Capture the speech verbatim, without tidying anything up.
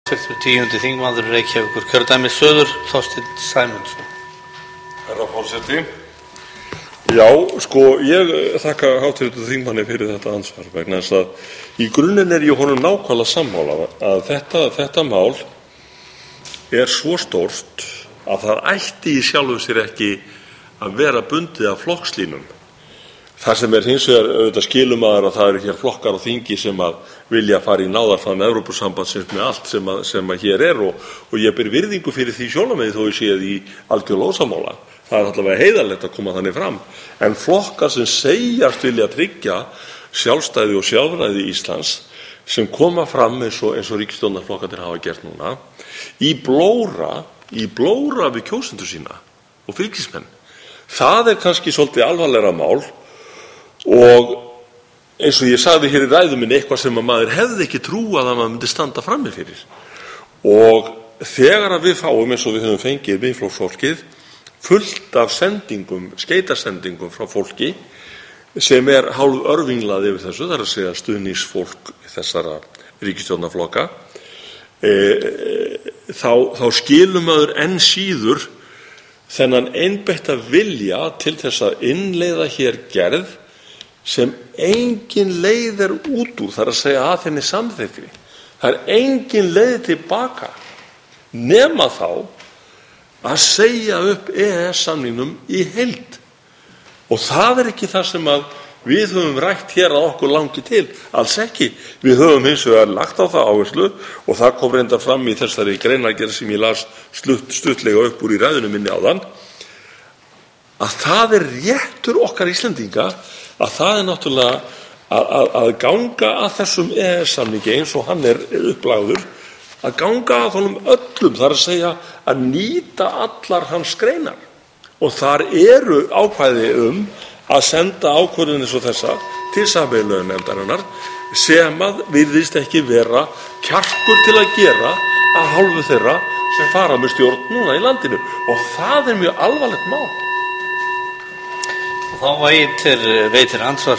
Tíundi þingmaður Reykjavíkur kjördæmis suður, Þorsteinn Sæmundsson. Herra forseti. Já, sko, ég þakka háttvirtum þingmanni fyrir þetta ansvar vegna þess að í grunninn er ég honum nákvæmlega sammála að þetta, þetta mál er svo stórt að það ætti í sjálfu sér ekki að vera bundið af flokkslínum. Það sem er hins vegar auðvitað skilumaður að það eru hér flokkar á þingi sem að vilja fara í náðarfaðm Evrópusambandsins með allt sem að, sem að hér er og, og ég ber virðingu fyrir því sjónarmiði þó ég sé því algjörlega ósammála. Það er allavega heiðarlegt að koma þannig fram. En flokkar sem segjast vilja tryggja sjálfstæði og sjálfræði Íslands sem koma fram eins og, eins og ríkisstjórnarflokkarnir hafa gert núna í blóra, í blóra við kjósendur sína og fylgismenn. Það er kannski svolítið alvarlegra mál. Og eins og ég sagði hér í ræðu minni eitthvað sem að maður hefði ekki trúað að maður myndi standa frammi fyrir. Og þegar að við fáum eins og við höfum fengið Miðflokksfólkið fullt af sendingum, skeytasendingum frá fólki sem er hálf örvinglað yfir þessu, það er að segja stuðningsfólk þessara ríkisstjórnarflokka, e, þá, þá skilur maður enn síður þennan einbeitta vilja til þess að innleiða hér gerð sem engin leið er út úr, það er að segja að henni samþykkti. Það er engin leið tilbaka nema þá að segja upp E E S-samningnum í heild. Og það er ekki það sem að við höfum rætt hér að okkur langi til, alls ekki. Við höfum hins vegar lagt á það áherslu og það kom reyndar fram í þessari greinargerð sem ég las stuttlega upp úr í ræðunum minni áðan, að það er réttur okkar Íslendinga að það er náttúrulega að, að, að ganga að þessum E E S-samningi eins og hann er upplagður, að ganga að honum öllum, það er að segja að nýta allar hans greinar. Og þar eru ákvæði um að senda ákvörðun eins og þessa til sameiginlegu nefndarinnar sem að virðist ekki vera kjarkur til að gera af hálfu þeirra sem fara með stjórn núna í landinu. Og það er mjög alvarlegt mál. Þá veitir, veitir ansvar